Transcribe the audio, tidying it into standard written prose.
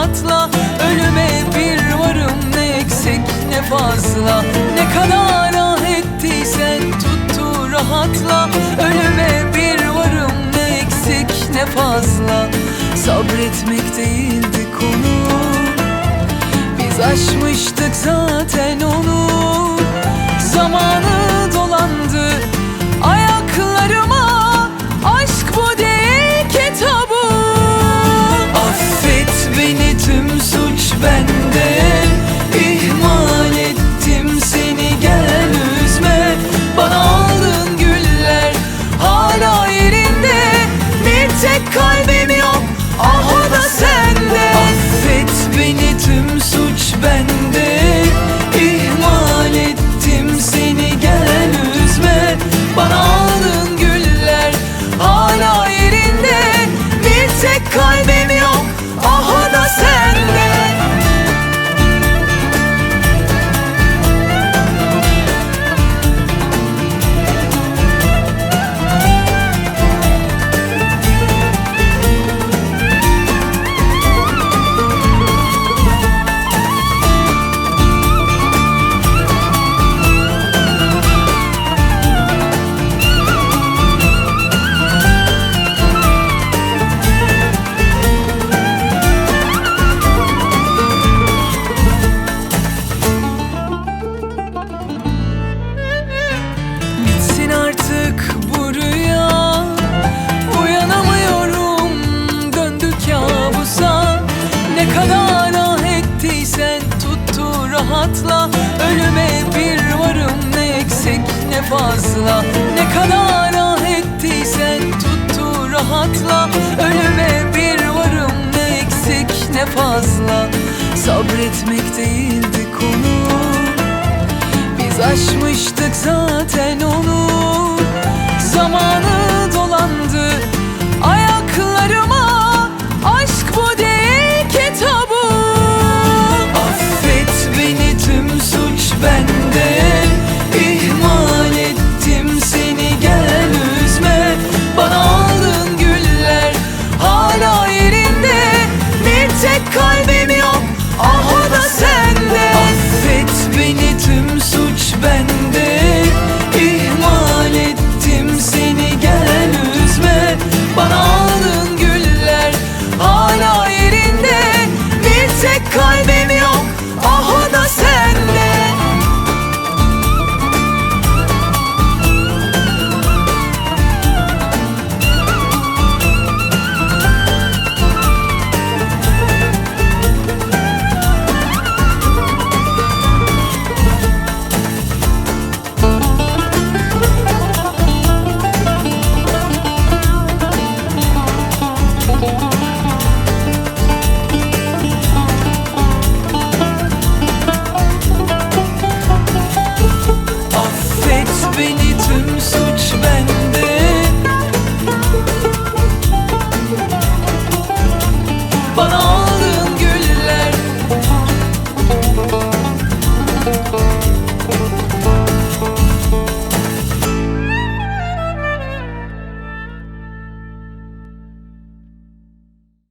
rahatla. Ölüme bir varım, ne eksik ne fazla. Ne kadar ah ettiysen tuttu rahatla. Ölüme bir varım, ne eksik ne fazla. Sabretmek değildi konu, biz aşmıştık zaten onu. Zamanı dolandı ayaklarıma, aşk bu değil kitabı. Affet beni, tüm suç bende. İhmal ettim seni, gel üzme. Bana aldığın güller hala yerinde. Bir tek kalbim yok, ah o da sende. Affet beni, tüm suç bende. İhmal ettim seni, gel üzme. Bana aldığın güller hala yerinde. Bir tek kalbim yok, ah o da sende. Bitsin artık bu rüya, uyanamıyorum, döndük kabusa. Ne kadar ah ettiysen tuttu rahatla. Ölüme bir varım, ne eksik ne fazla. Ne kadar ah ettiysen tuttu rahatla. Ölüme bir varım, ne eksik ne fazla. Sabretmek değildi konu, biz aşmıştık zaten onu. Zamanı dolandı